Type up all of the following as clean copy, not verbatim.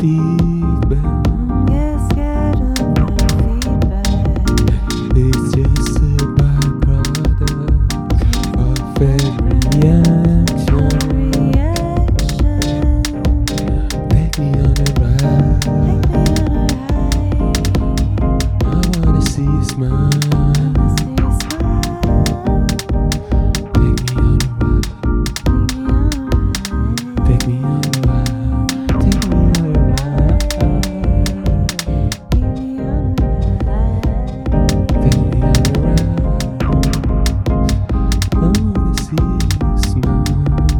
feedback. Get scared of the feedback. It's just a byproduct of every reaction. Take me on a ride. I wanna see you smile. Take me on a ride. Take me on a ride. Take me on a ride. Take me on a ride. I wanna see you smile.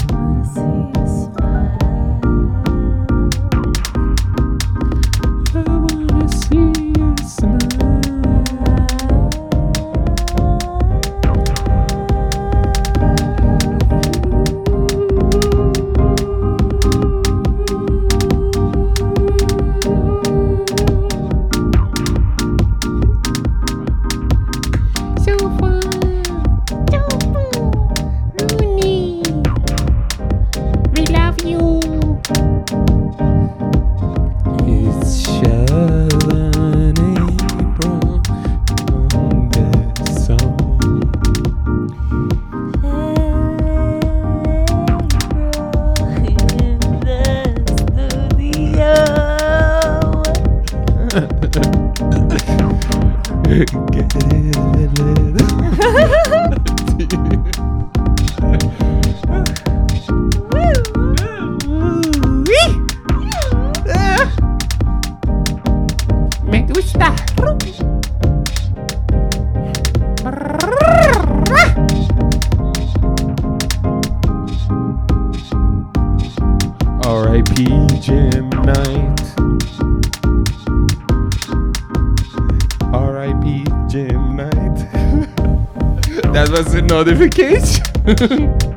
I wanna see you smile. So fun, Rooney. We love you. It's Sharon April on the song. Get it. Me gusta. R.I.P. Gym Night. R.I.P. Gym Night. That was a notification.